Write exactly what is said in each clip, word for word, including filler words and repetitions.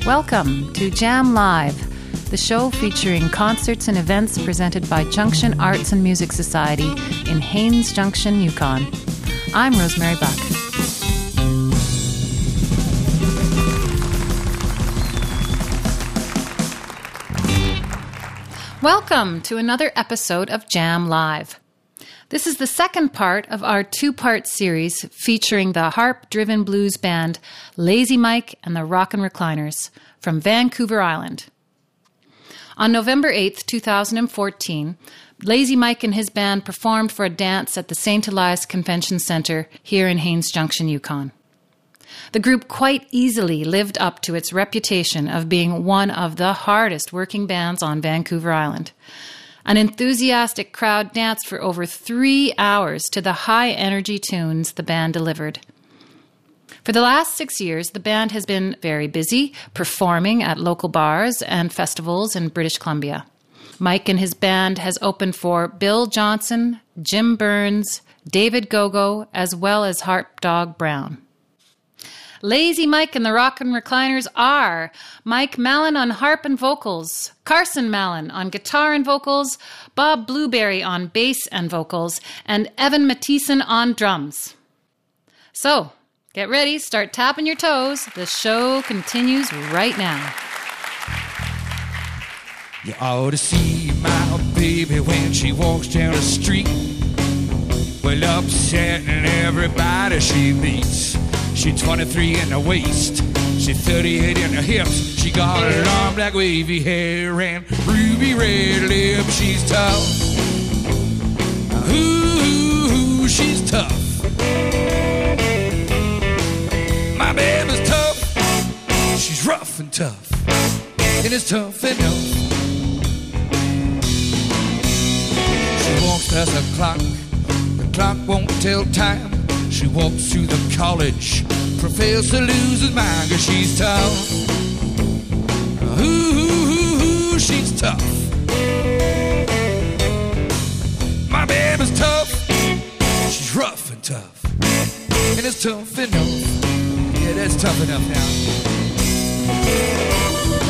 Welcome to Jam Live, the show featuring concerts and events presented by Junction Arts and Music Society in Haines Junction, Yukon. I'm Rosemary Buck. Welcome to another episode of Jam Live. This is the second part of our two-part series featuring the harp-driven blues band Lazy Mike and the Rockin' Recliners from Vancouver Island. On November eighth, twenty fourteen, Lazy Mike and his band performed for a dance at the Saint Elias Convention Centre here in Haines Junction, Yukon. The group quite easily lived up to its reputation of being one of the hardest working bands on Vancouver Island. An enthusiastic crowd danced for over three hours to the high-energy tunes the band delivered. For the last six years, the band has been very busy performing at local bars and festivals in British Columbia. Mike and his band has opened for Bill Johnson, Jim Burns, David Gogo, as well as Harp Dog Brown. Lazy Mike and the Rockin' Recliners are Mike Mallon on harp and vocals, Carson Mallon on guitar and vocals, Bob Blueberry on bass and vocals, and Evan Mathieson on drums. So, get ready, start tapping your toes. The show continues right now. You ought to see my baby when she walks down the street. Well, upsetting everybody she meets. She's twenty-three in the waist, she's thirty-eight in the hips. She got long black wavy hair and ruby red lips. She's tough, ooh, she's tough. My baby's tough, she's rough and tough, and it's tough enough. She walks past the clock, the clock won't tell time. She walks through the college, professor loses his mind, 'cause she's tough. Ooh, ooh, ooh, she's tough. My baby's tough, she's rough and tough, and it's tough enough. Yeah, that's tough enough now.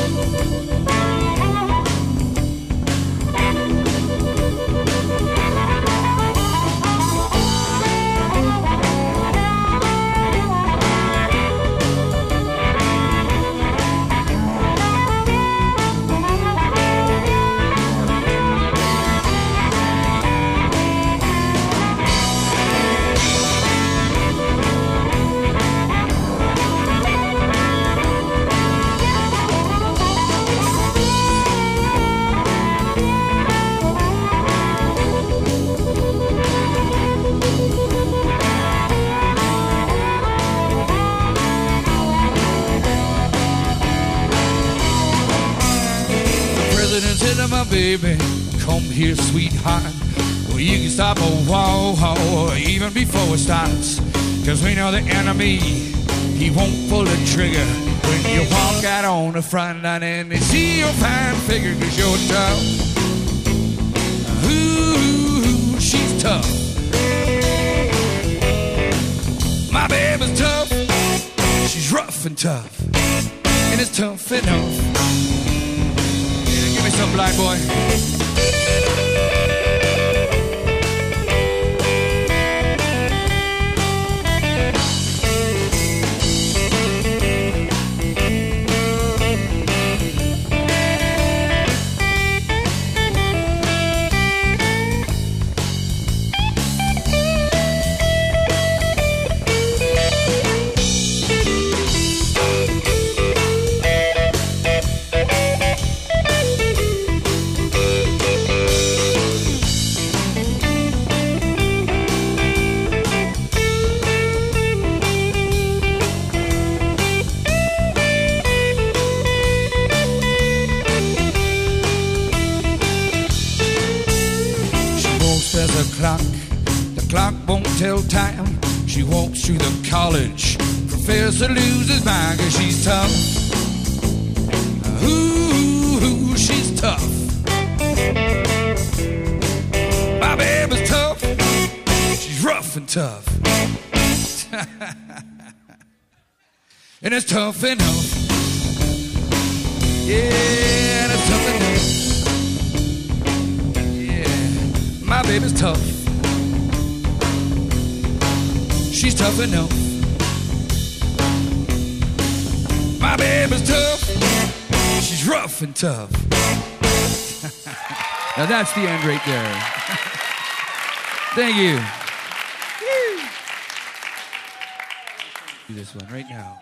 My baby, come here, sweetheart. Well, you can stop a war even before it starts, 'cause we know the enemy, he won't pull the trigger when you walk out on the front line and they see your fine figure, 'cause you're tough. Ooh, she's tough. My baby's tough, she's rough and tough, and it's tough enough. Give me some, black boy. Clock. The clock won't tell time. She walks through the college, professor loses his mind, 'cause she's tough. Ooh, she's tough. My baby's tough, she's rough and tough. And it's tough enough. Yeah, and it's tough enough. Yeah, my baby's tough. She's tough enough. My baby's tough. She's rough and tough. Now that's the end right there. Thank you. Do this one right now.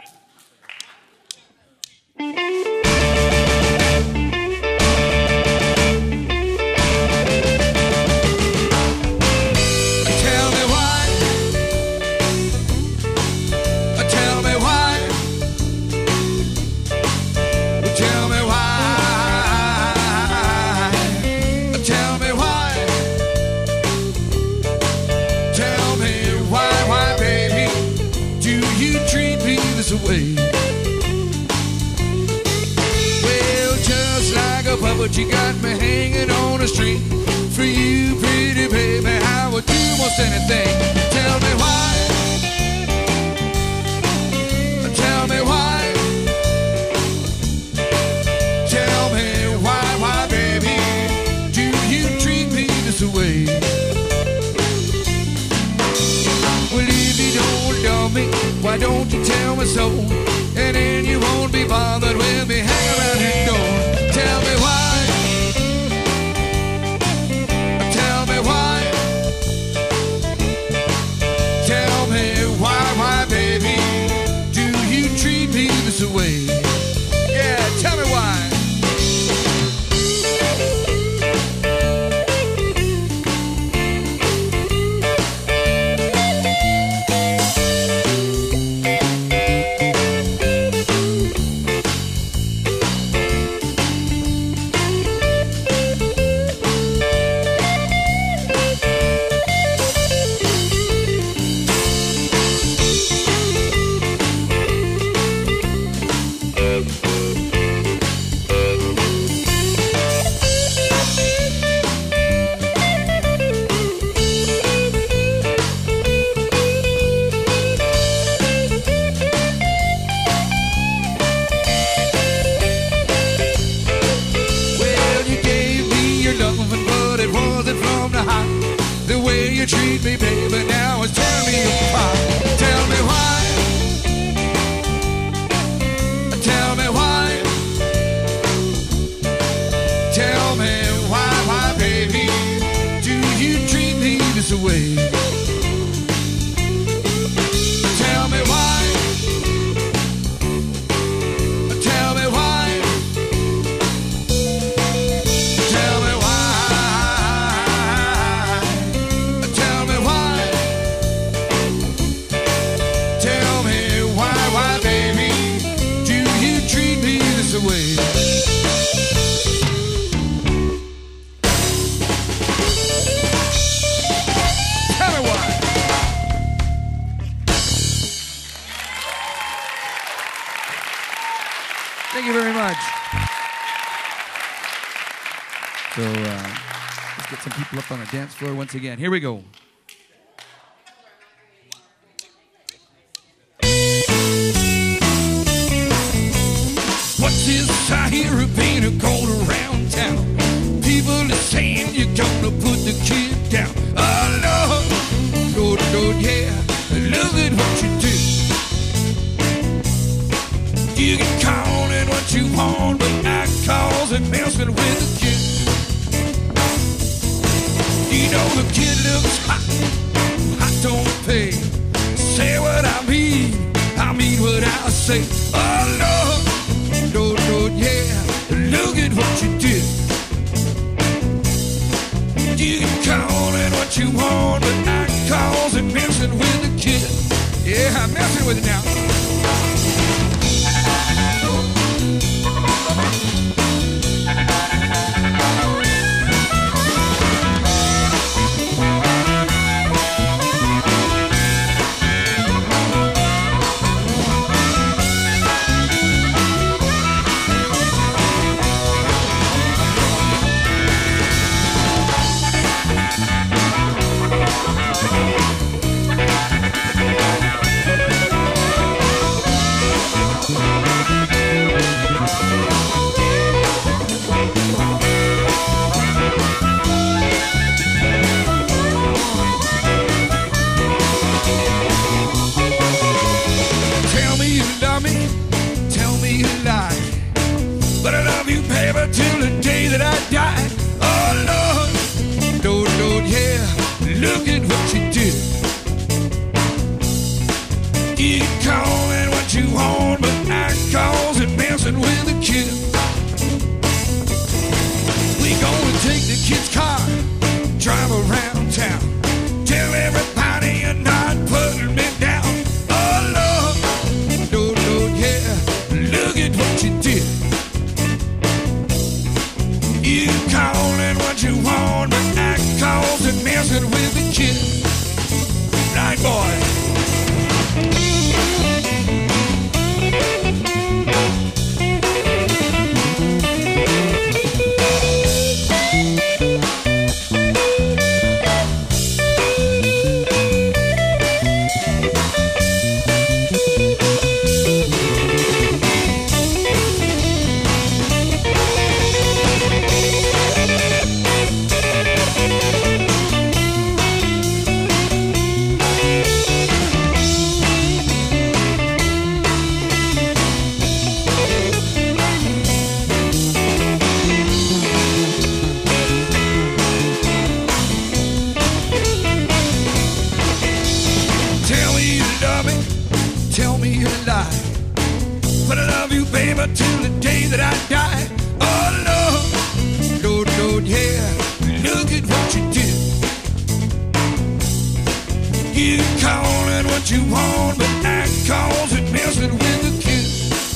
Away. Well, just like a puppet, you got me hanging on a string. For you, pretty baby, I would do most anything. Tell me why. Tell me why. Tell me why, why, baby, do you treat me this way? Well, if you don't love me, why don't you tell me so? And then you won't be bothered with me hanging around your door. Tell me why. Tell me why. Tell me why, why, baby, do you treat me this way? Yeah, tell me why. Treat me, baby, now it's tearing me apart. Tell me why. Tell me why. Tell me why, why, baby, do you treat me this way? Tell me why. Tell me why. Tell me why. Away. Tell me why. Thank you very much. So uh, let's get some people up on the dance floor once again. Here we go. What's this I hear a painter going around town? People are saying you're gonna put the kid down. Oh Lord, Lord, Lord, yeah, look at what you do. You can call it what you want, but I calls it messing with the kid. You know the kid looks hot, I don't pay. Say what I mean, I mean what I say. Oh Lord, Lord, Lord, yeah, look at what you did. You can call it what you want, but I calls it messing with the kid. Yeah, I'm messing with it now. the kid's car, drive around town. Tell everybody you're not putting me down. Oh, Lord, Lord, Lord, yeah, look at what you did. You calling what you want, but I calls and messing with the kid. Night boy. But I love you, baby, till the day that I die. Oh, Lord, Lord, Lord, yeah, look at what you did. You calling what you want, but I calls it messing with the kid.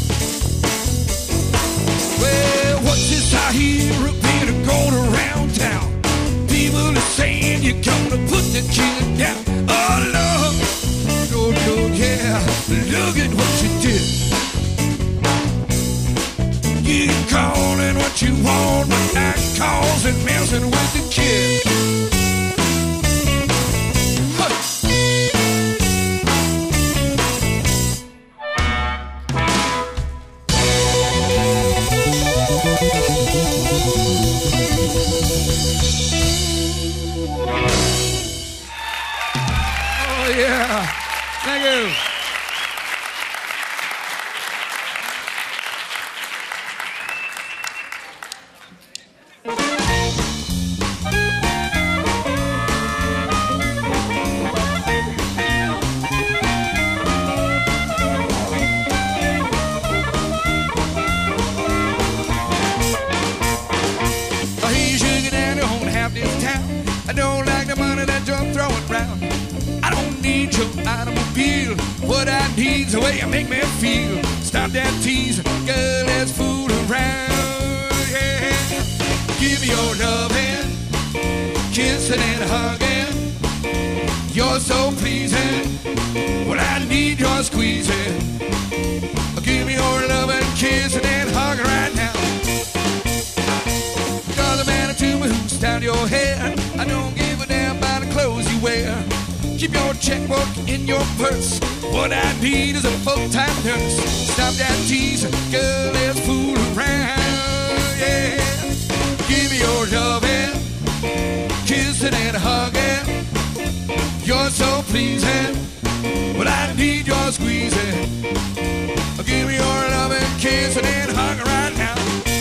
Well, what's this I hear a bit of going around town? People are saying you're gonna put the kid down. Oh, Lord, Lord, Lord, yeah, look at what you did. You calling what you want, but I calls and messing with the kid. Huh. Oh yeah, thank you. I don't like the money that you're throwing around. I don't need your automobile. What I need's the way you make me feel. Stop that teasing, girl, let's fool around, yeah. Give me your loving, kissing and hugging. You're so pleasing. What I need, you're squeezing. Give me your loving, kissing and hugging right now. You're the man to me who's down your hair. I don't give a damn about the clothes you wear. Keep your checkbook in your purse. What I need is a full-time nurse. Stop that teasing, girl, let's fool around, yeah. Give me your loving, kissing and hugging. You're so pleasing. What I need, you're squeezing. Give me your loving, kissing and hugging right now.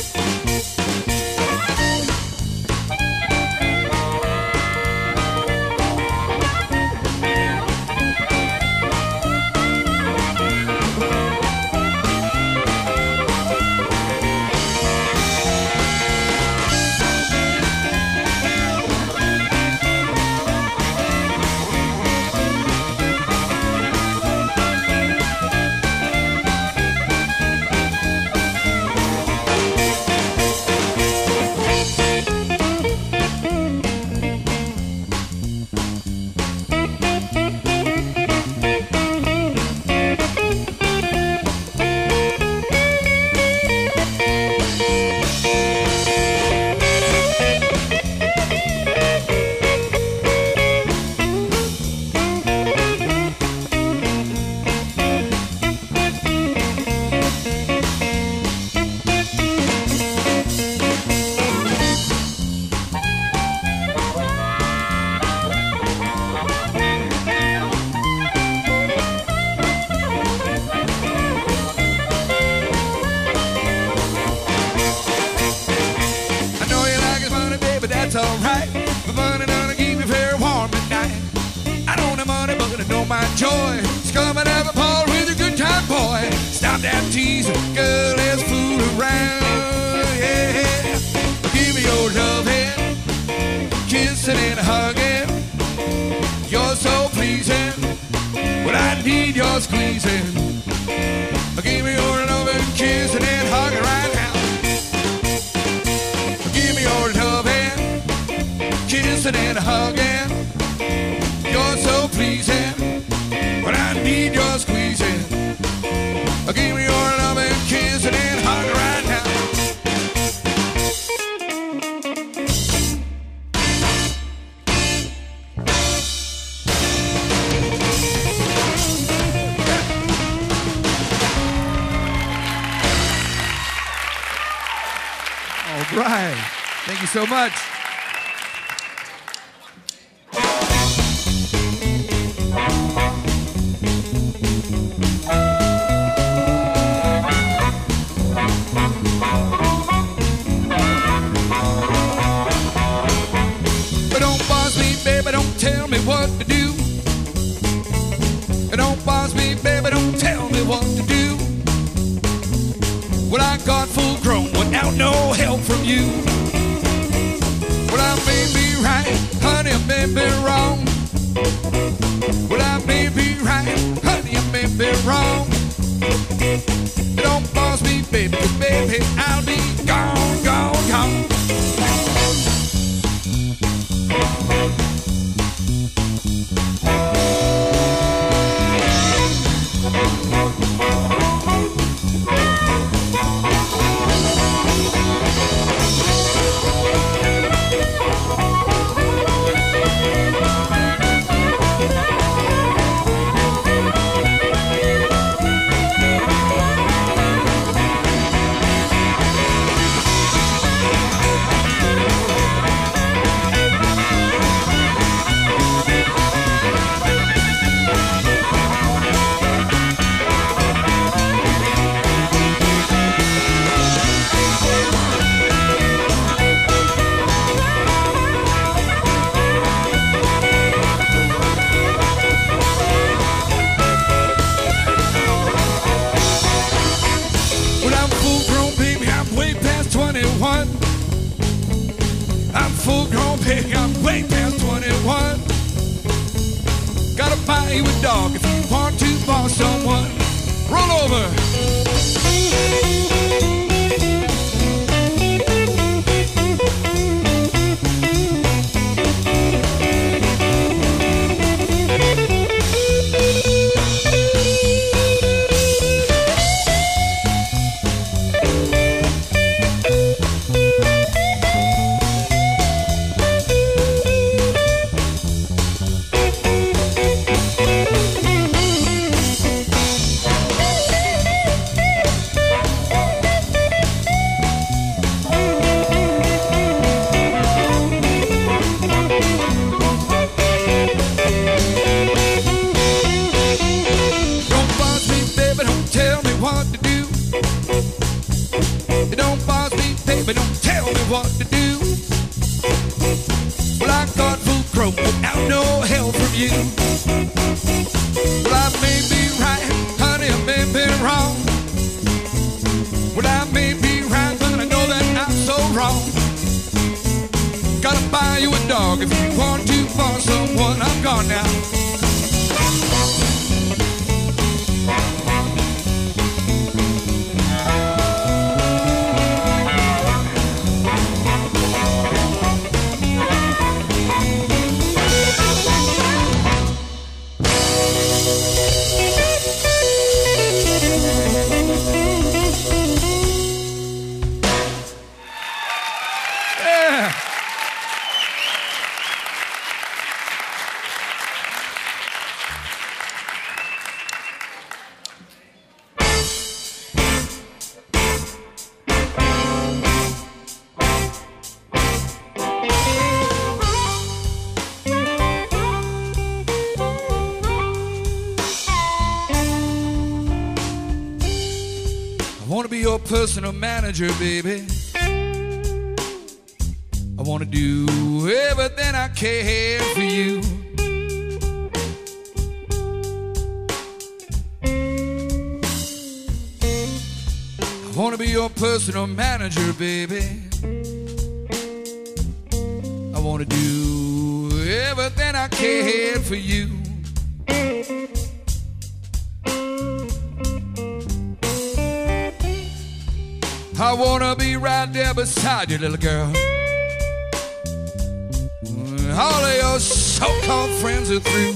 That's alright, but money gonna keep me very warm at night. I don't have money, but I know my joy. It's coming out of a ball with a good time, boy. Stop that teasing, girl, let's fool around, yeah. Give me your loving, kissing and hugging. You're so pleasing, but I need your squeezing. Give me your loving, kissing and hugging right now. Give me your loving, kissing and hugging. You're so pleasing, but I need your squeezing. Give me your loving, kissing and hugging right now. All right. Thank you so much. But don't boss me, baby, don't tell me what to do. Don't boss me, baby, don't tell me what to do. Well, I got full grown without no help from you. Well, I may be right, honey, I may be wrong. Well, I may be right, honey, I may be wrong. Don't boss me, baby, baby, I'll be gone, gone, gone. I'm full grown, baby, I'm way past twenty-one. Gotta buy you a dog if you want to boss someone. Roll over. What to do? Well, I got full grown without no help from you. Well, I may be right, honey, I may be wrong. Well, I may be right, but I know that I'm so wrong. Gotta buy you a dog if you want to for someone. I'm gone now. I want to be your personal manager, baby. I want to do everything I can for you. I want to be your personal manager, baby. I want to do everything I cared for you. I wanna be right there beside you, little girl. All of your so-called friends are through.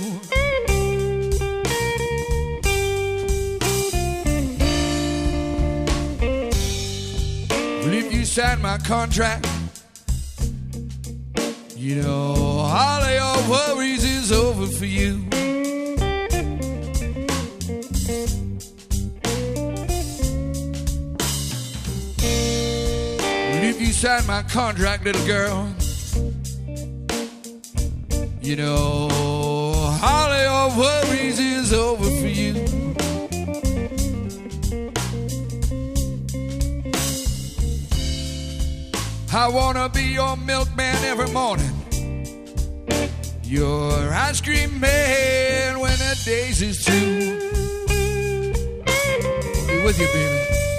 Well, if you sign my contract, you know all of your worries is over for you. Well, if you sign my contract, little girl, you know, all of your worries is over for you. I wanna be your milkman every morning, your ice cream man when the days is through. I'll be with you, baby.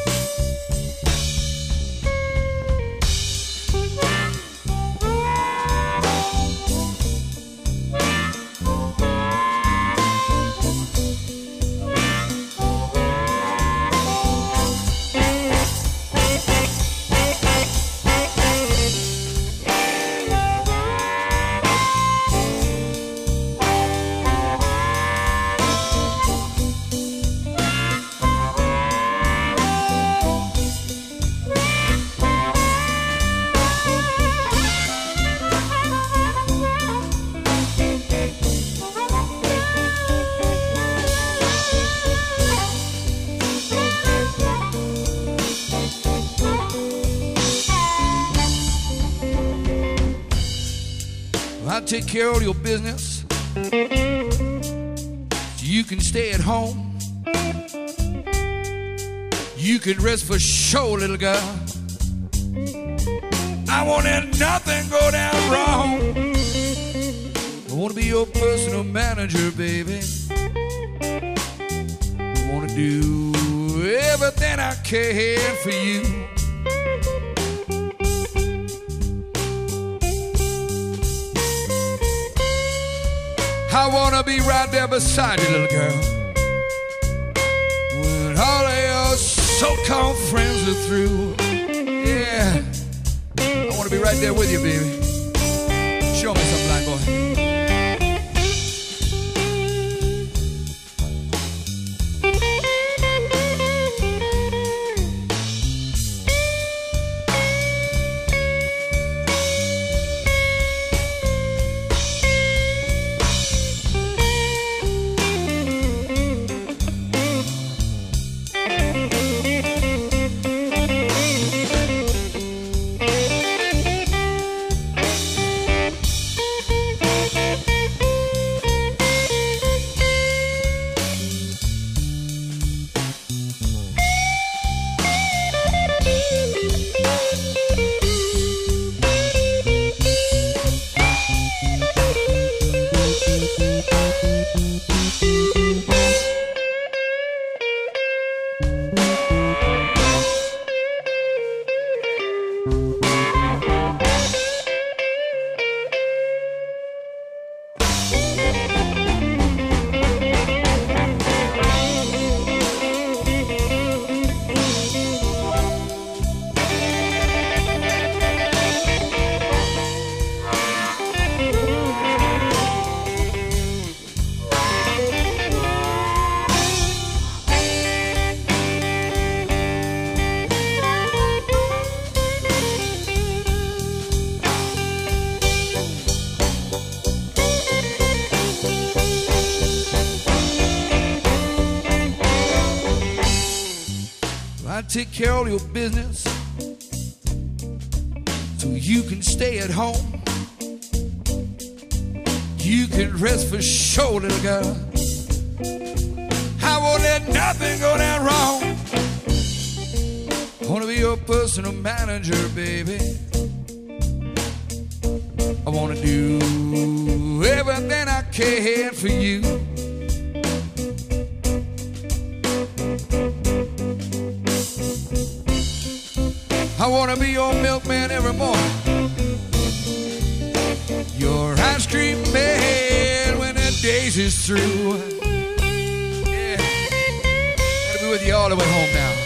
I take care of your business so you can stay at home. You can rest for sure, little girl. I won't let nothing go down wrong. I want to be your personal manager, baby. I want to do everything I can for you. I wanna be right there beside you, little girl, when all of your so-called friends are through. Yeah, I wanna be right there with you, baby. Show me some blind boy. I take care of your business so you can stay at home. You can rest for sure, little girl. I won't let nothing go down wrong. I wanna be your personal manager, baby. I wanna do everything I can for you. I wanna be your milkman every morning, your ice cream breezes through. Yeah, gotta be with you all the way home now.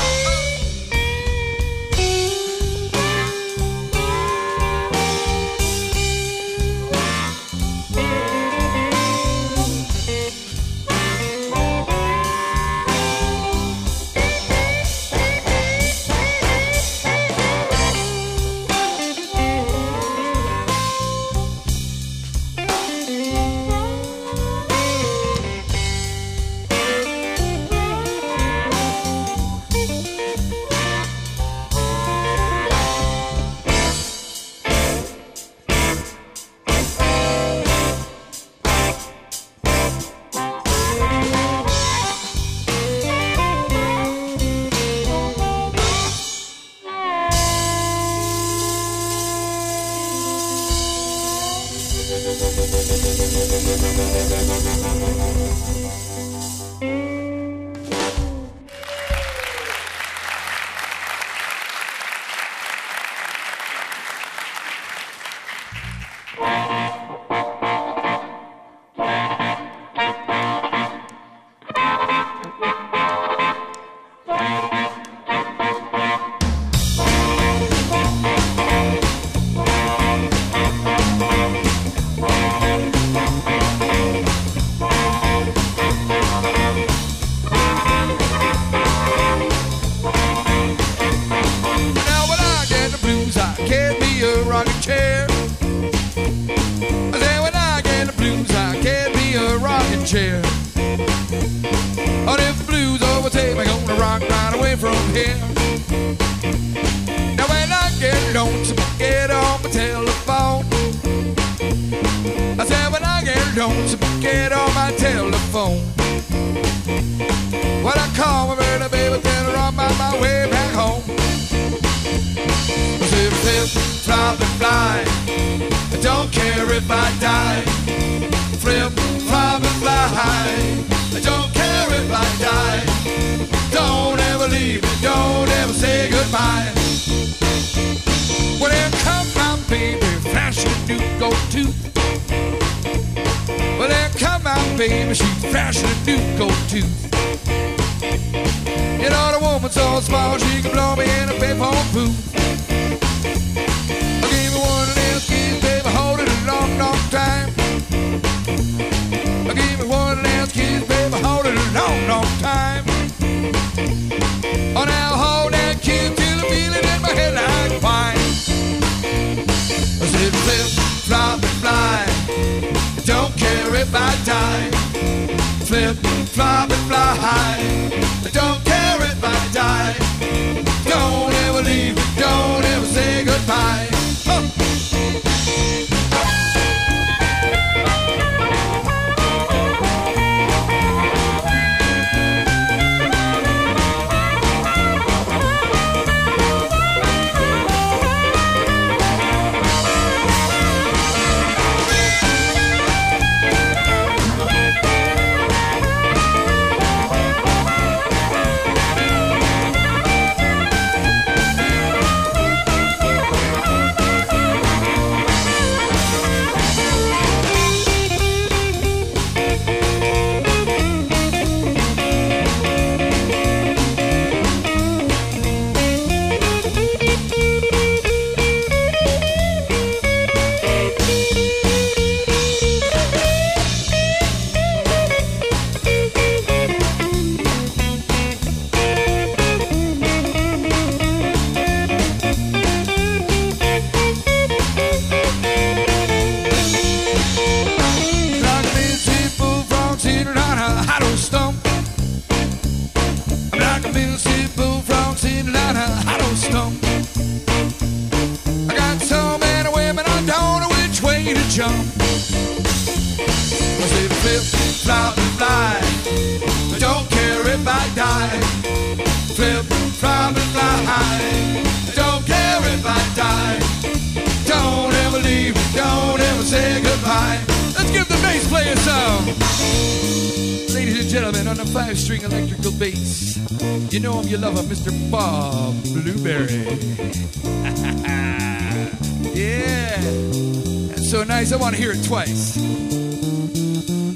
Chair. Oh, if the blues overtake me, gonna rock right away from here. Now when I get lonesome, get on my telephone. I said when I get lonesome, get on my telephone. When I call my birthday baby, then I'm on my, my way back home. I said flip, flop and fly, I don't care if I die. Flip, flop and fly, I don't care if I die. Don't ever leave me, don't ever say goodbye. Well, there comes my baby, flashing a new gold tooth. Well, there comes my baby, she's flashing a new gold tooth. You know the woman's so small, she can blow me in a payphone booth. I gave her one of them kids, baby, hold it a long, long time. I gave me one of them kids, baby, hold it a long, long time. Oh, now hold that kid till I feel it in my head like wine. I said flip, flop and fly, I don't care if I die. Flip, flop and fly, I don't care if I die. Don't ever leave me, don't ever say goodbye. Huh. Jump. I say flip, flop and fly, I don't care if I die. Flip, flop and fly, I don't care if I die. Don't ever leave me, don't ever say goodbye. Let's give the bass player some. Ladies and gentlemen, on the five-string electrical bass, you know him, you love him, Mister Bob Blueberry. Yeah. So nice, I want to hear it twice.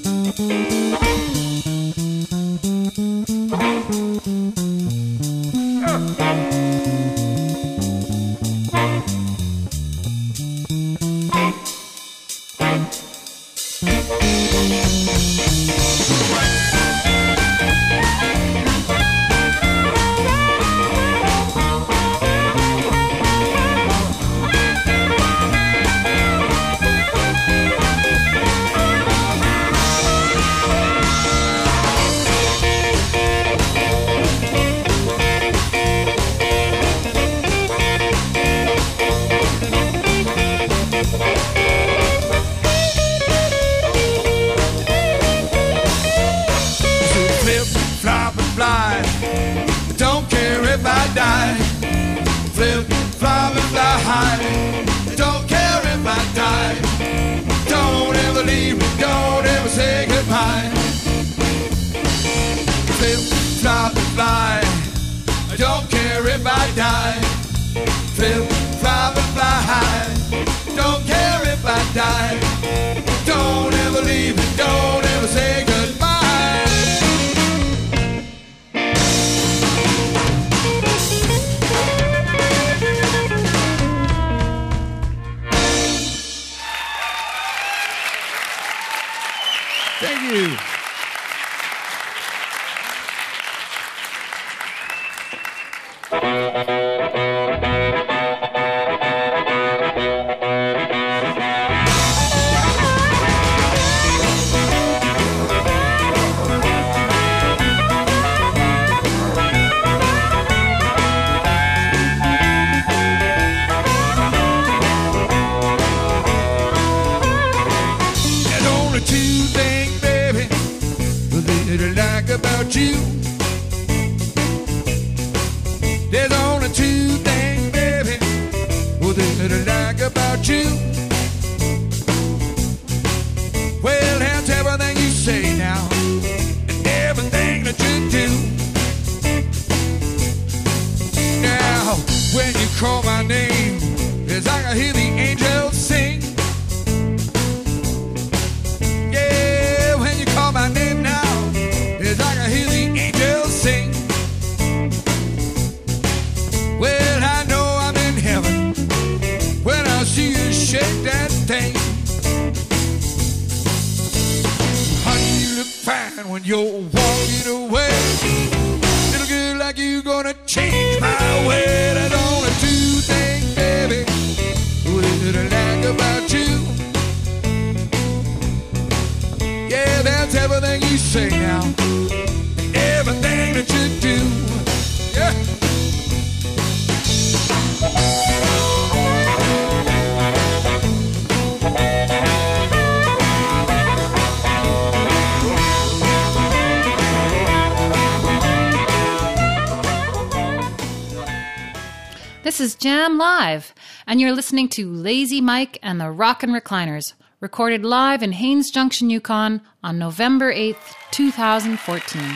This is Jam Live, and you're listening to Lazy Mike and the Rockin' Recliners, recorded live in Haines Junction, Yukon on November eighth, twenty fourteen.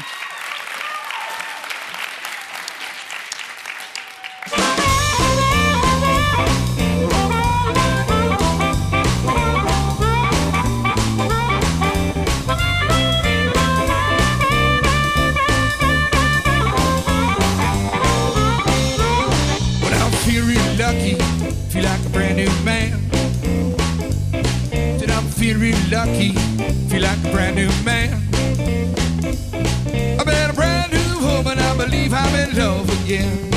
Feel like a brand new man. Said I'm feeling really lucky. Feel like a brand new man. I met a brand new woman. I believe I'm in love again.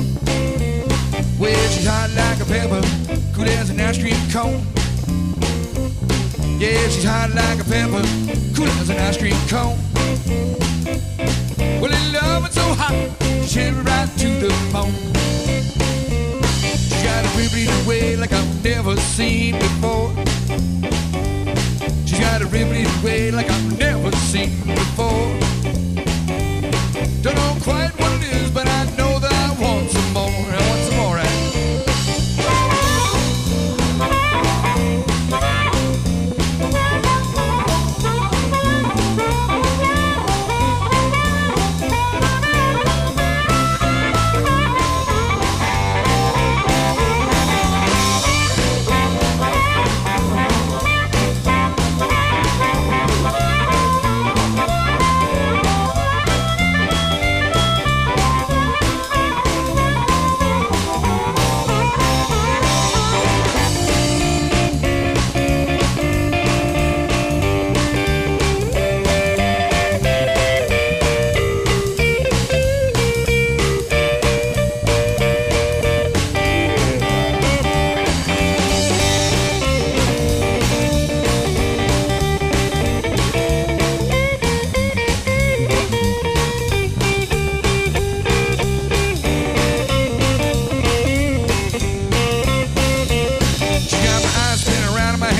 Well, she's hot like a pepper, cool as an ice cream cone. Yeah, she's hot like a pepper, cool as an ice cream cone. Well, in love, it's so hot, she hit me right to the bone. Got a ribbon way like I've never seen before. She's got a ribbon way like I've never seen before. Don't know quite what it is, but I know that I want some more. I want some more, right?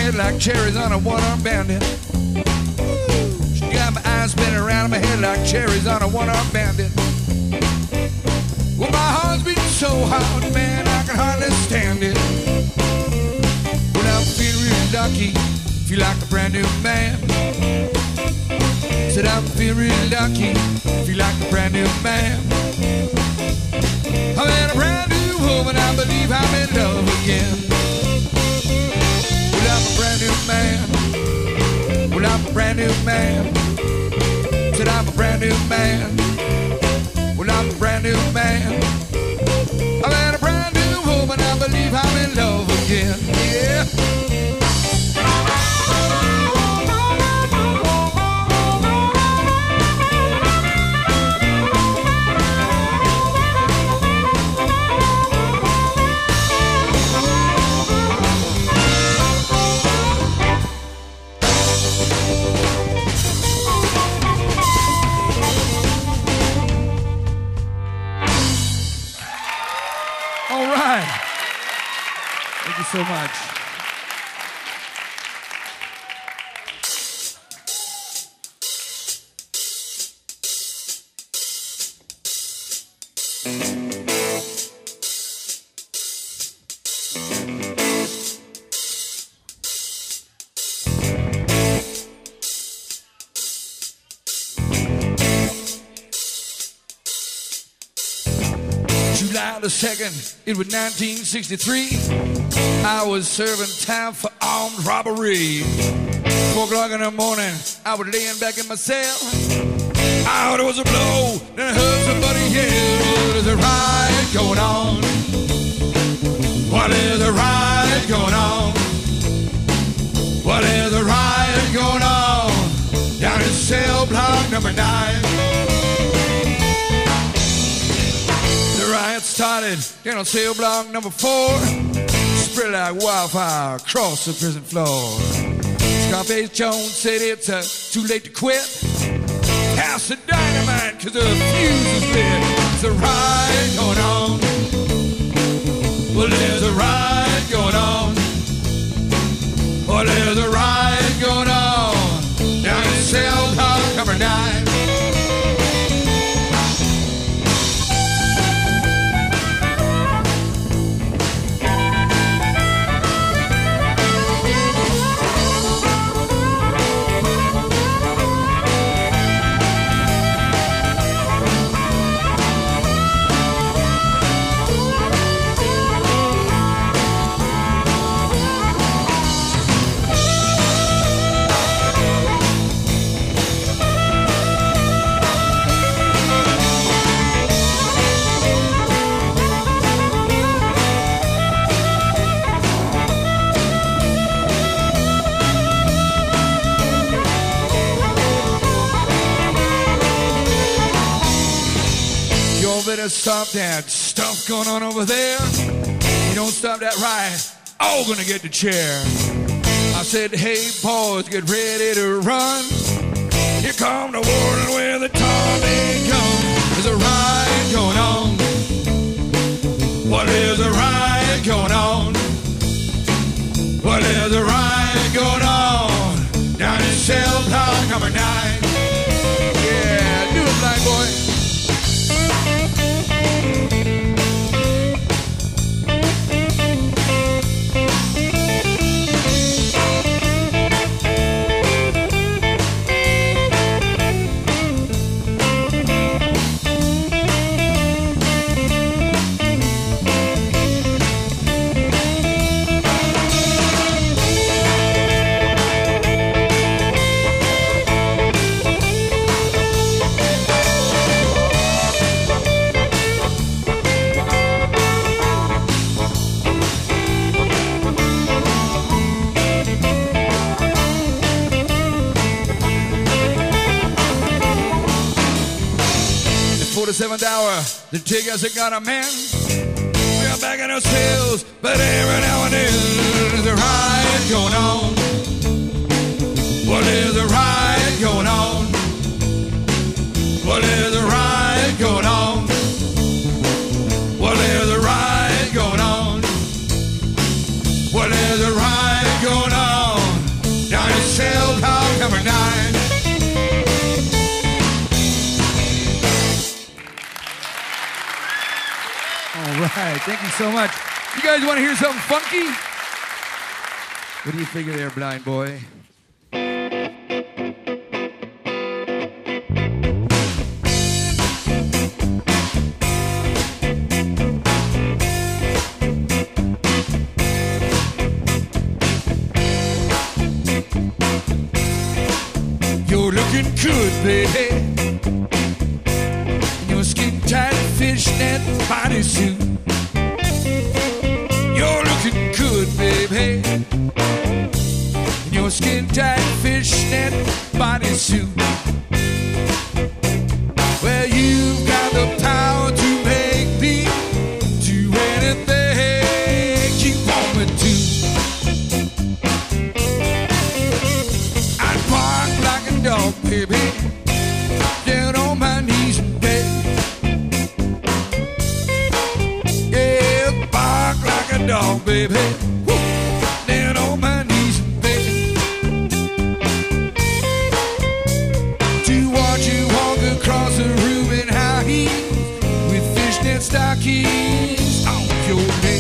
head like cherries on a one-armed bandit. She got my eyes spinning around my head like cherries on a one-armed bandit. Well, my heart's beating so hard, man, I can hardly stand it. Well, I'm feeling really lucky, feel like a brand new man. Said I'm feeling really lucky, feel like a brand new man. I'm in a brand new home and I believe I'm in love again. Well, I'm a brand new man. Well, I'm a brand new man. Said I'm a brand new man. Well, I'm a brand new man. I'm in a brand new home and I believe I'm in love again. Yeah. Thank you so much. July the second, it was nineteen sixty-three. I was serving time for armed robbery. Four o'clock in the morning, I was laying back in my cell. I heard it was a blow, then I heard somebody yell. There's a riot going on. What is a riot going on? What is a riot going on? Down in cell block number nine. The riot started down on cell block number four. Spread like wildfire across the prison floor. Scarface Jones said it's uh, too late to quit. Pass the dynamite cause the fuse is lit. There's a riot going on. Well, there's a riot going on. Well, there's a riot going on. Down in cell block number nine. Better stop that stuff going on over there. You don't stop that riot, all gonna get the chair. I said, hey, boys, get ready to run. Here come the warden with the Tommy gun. There's a riot going on. What is a riot going on? What is a riot going on? Down in cell block number nine. Yeah, do it, black boy. forty-seventh hour, the tickets have got a man. We are back in our cells, but every now and then there's a riot going on. Well, there's a riot going on. Well, there's a riot going on. Well, there's a riot going on. Well, there's a riot going on. right, thank you so much. You guys want to hear something funky? What do you figure there, blind boy? You're looking good, baby. Your skin tight fishnet bodysuit. You're looking good, baby. Your skin tight fishnet bodysuit. Well, you've got the power to make me do anything you want me to. I'd bark like a dog, baby, down on my knees in bed. Yeah, bark like a dog, baby, woo, down on my knees in bed. To watch you walk across the room in high heels with fishnet stockings on your neck.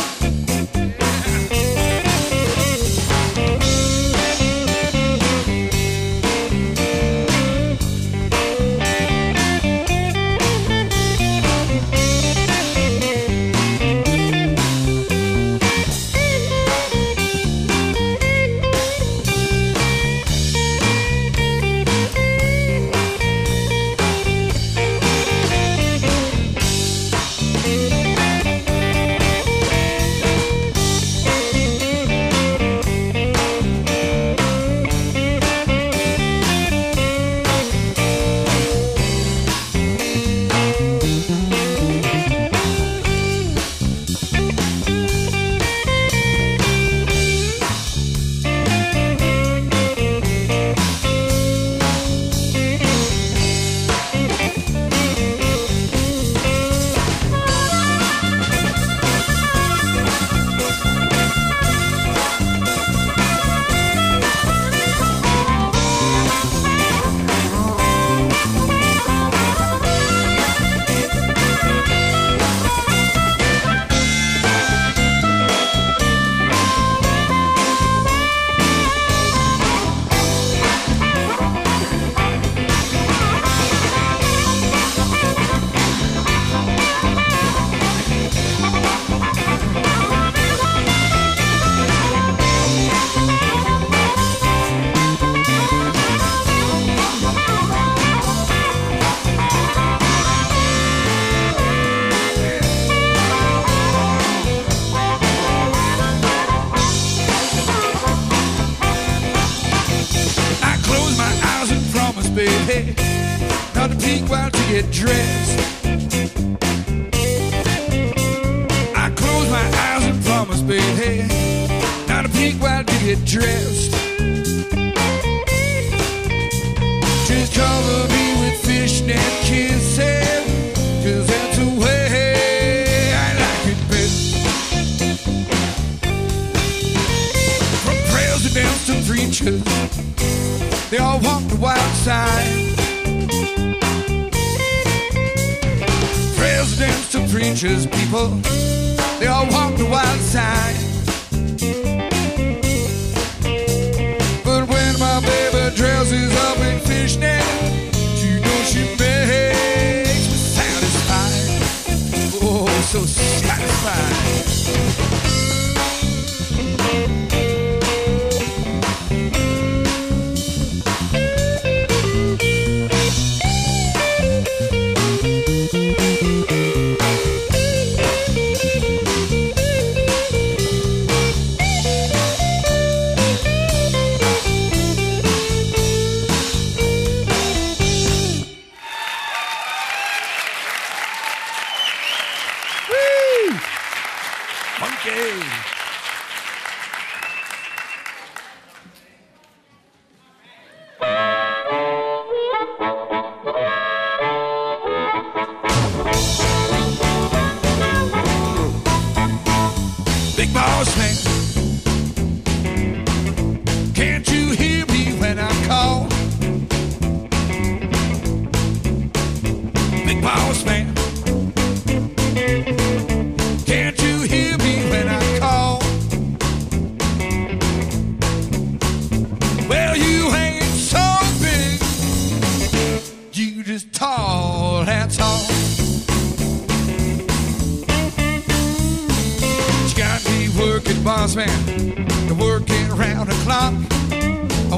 Baby, not to peek while to get dressed. I close my eyes and promise, baby, not to peek while to get dressed. Just cover me with fishnet kisses, 'cause that's the way I like it best. From presidents to preachers, they all walk the wild side. Presidents to preachers, people, they all walk the wild side. But when my baby dresses up in fishnet, you know she makes me satisfied. Oh, so satisfied.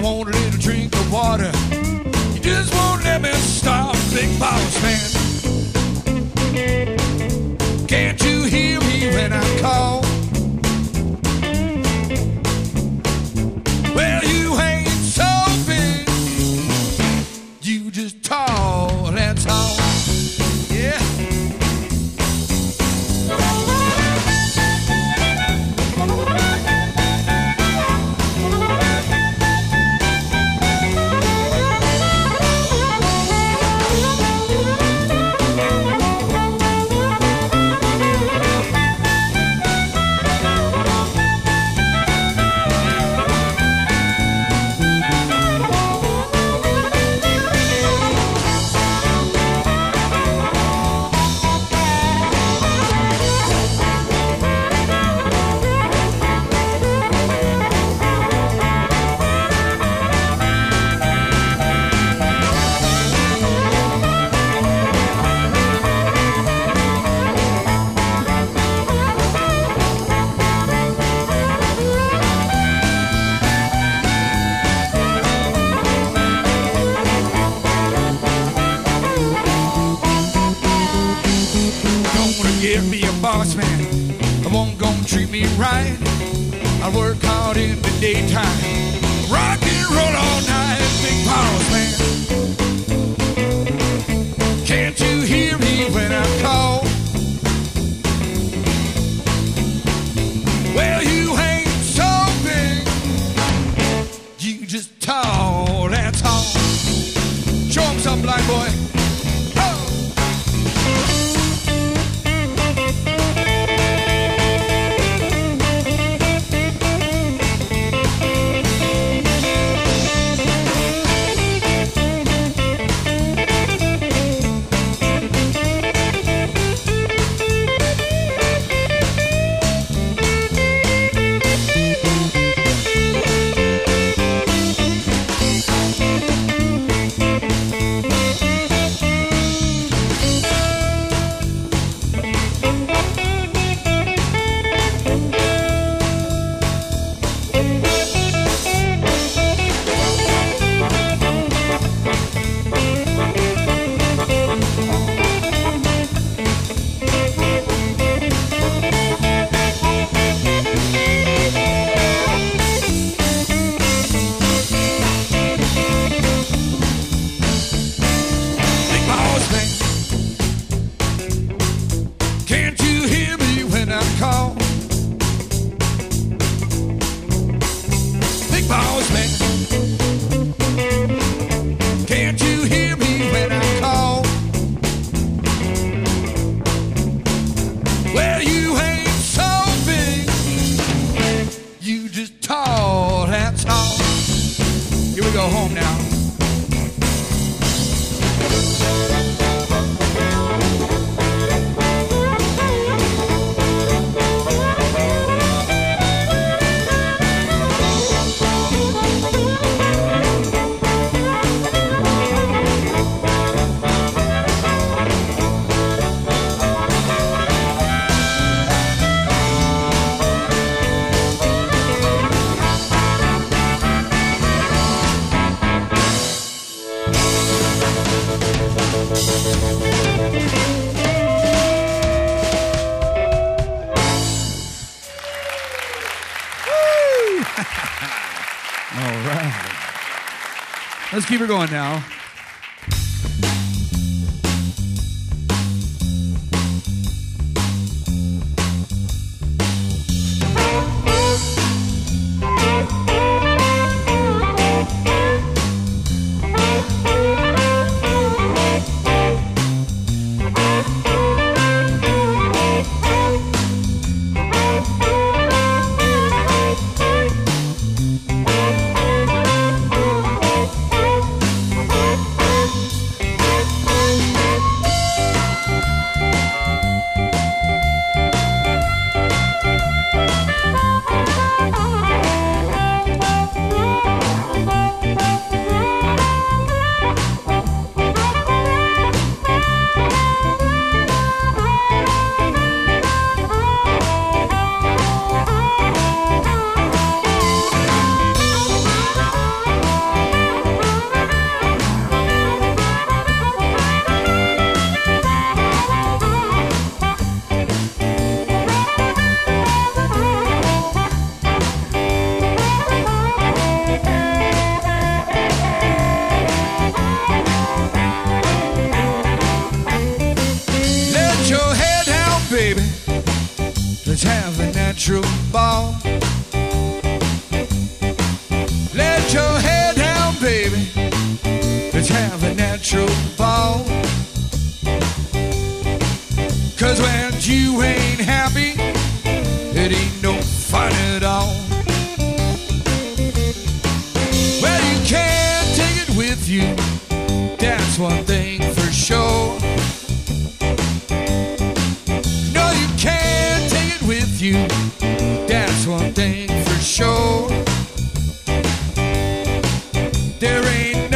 want a little drink of water. You just won't let me stop, big boss man. Can't you hear me when I call? Well, you ain't so big, you just tall, that's all. Yeah. Boss man, I won't gonna treat me right. I work hard in the daytime, rock and roll all night, big boss man. Can't you hear me when I call? Well, you ain't so big, you just tall, that's all. Show 'em something, black boy. Let's keep her going now.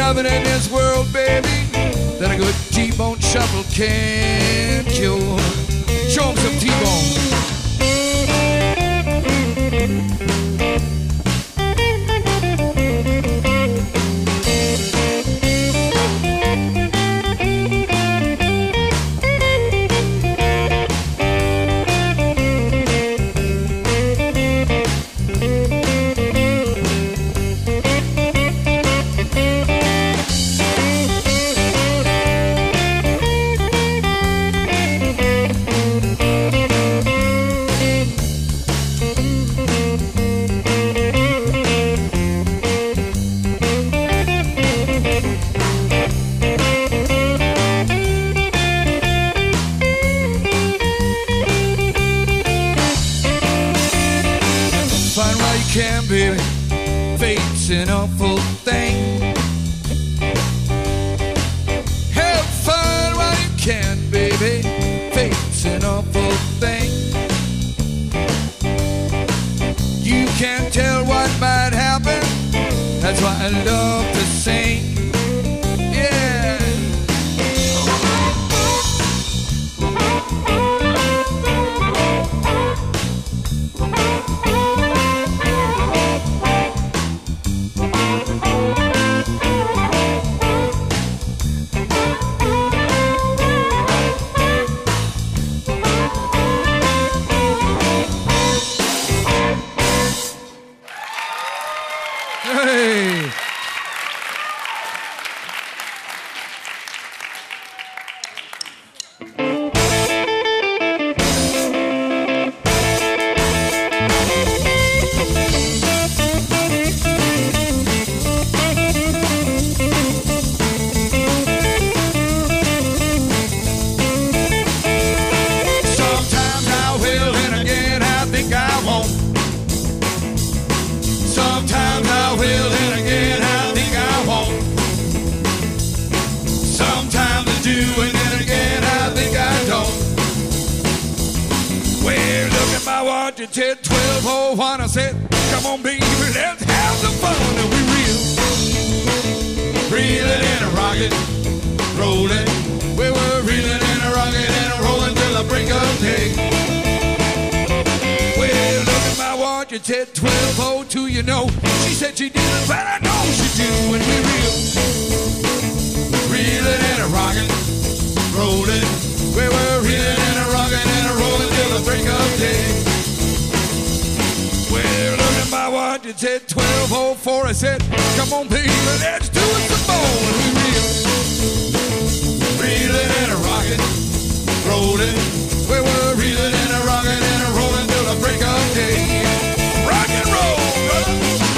loving in this world, baby, that a good T-bone shuffle can't cure. Show 'em some T-bone. Can, baby, fate's an awful thing. Have fun while you can, baby, fate's an awful thing. You can't tell what might happen, that's why I love to sing. Yeah. Hey! Sometimes I will, and again I think I won't. Sometimes I will, and again I think I won't. Sometimes I do, and then again I think I don't. Well, look at my watch, it said twelve oh one. I said, come on, baby, let's have some fun. And we reel, reeling and a rocking, rolling. We were reeling and a rocking and a rolling till the break of day. Well, look at my watch, it said twelve oh two, you know. She said she didn't, but I know she do. When we reel, reeling and a rocking, rolling. We were reeling and a rocking and a rolling till the break of day. Well, look at my watch, it said twelve oh four. I said, come on, baby, let's do it some more. When we reel, reeling and a rocking, rolling. We were reeling and a rocking and a rolling till the break of day. Rock and roll, brother.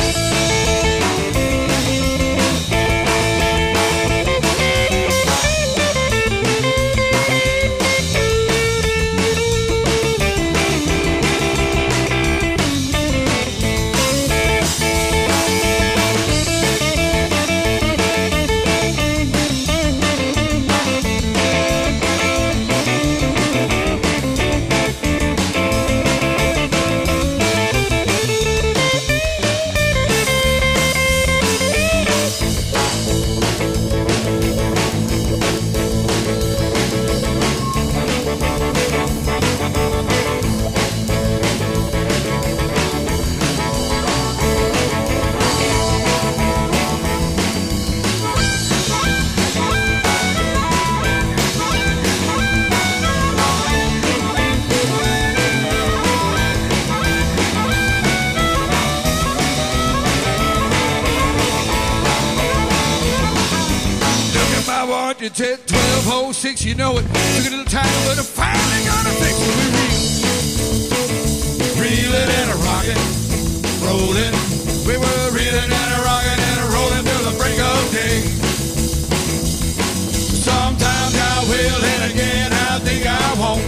It said twelve oh six, you know it. Took a little time, but I'm finally gonna fix it. We reel, reeling and a rocking, rolling. We were reeling and a rocking and a rolling till the break of day. Sometimes I will, and again I think I won't.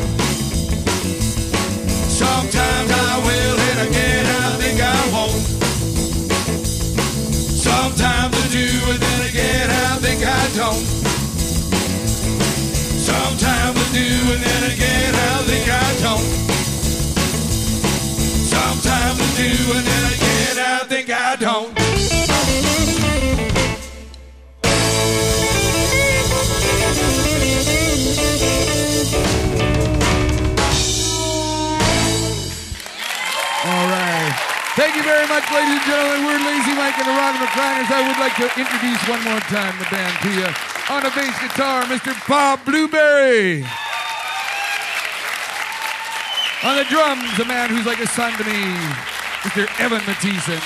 Sometimes I will, and again I think I won't. Sometimes I do, and then again I think I don't. Sometimes I do, and then again I think I don't. Sometimes I do, and then again I think I don't. Thank you very much, ladies and gentlemen. We're Lazy Mike and the Rockin' Recliners. I would like to introduce one more time the band to you. On the bass guitar, Mister Bob Blueberry. On the drums, a man who's like a son to me, Mister Evan Mathieson.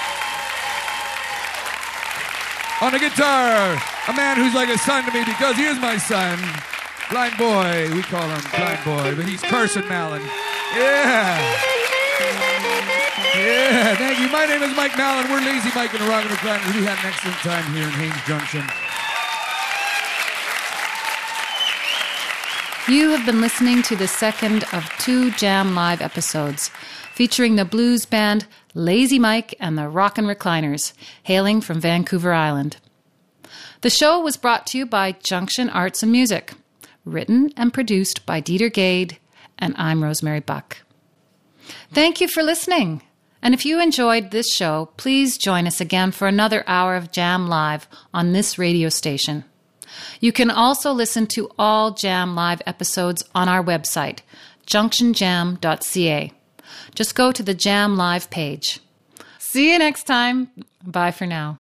On the guitar, a man who's like a son to me because he is my son. Blind Boy, we call him Blind Boy, but he's Carson Mallon. Yeah. Yeah, thank you. My name is Mike Mallon. We're Lazy Mike and the Rockin' Recliners. We had an excellent time here in Haines Junction. You have been listening to the second of two Jam Live episodes featuring the blues band Lazy Mike and the Rockin' Recliners, hailing from Vancouver Island. The show was brought to you by Junction Arts and Music, written and produced by Dieter Gade, and I'm Rosemary Buck. Thank you for listening. And if you enjoyed this show, please join us again for another hour of Jam Live on this radio station. You can also listen to all Jam Live episodes on our website, junction jam dot c a. Just go to the Jam Live page. See you next time. Bye for now.